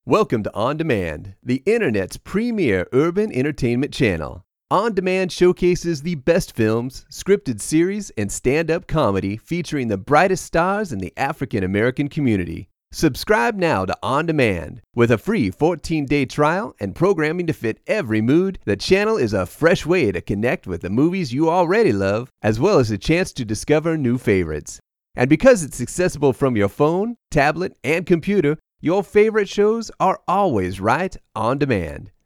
Welcome to On Demand, the internet's premier urban entertainment channel. On Demand showcases the best films, scripted series, and stand-up comedy featuring the brightest stars in the African American community. Subscribe now to On Demand. With a free 14-day trial and programming to fit every mood, the channel is a fresh way to connect with the movies you already love, as well as a chance to discover new favorites. And because it's accessible from your phone, tablet, and computer, your favorite shows are always right on demand.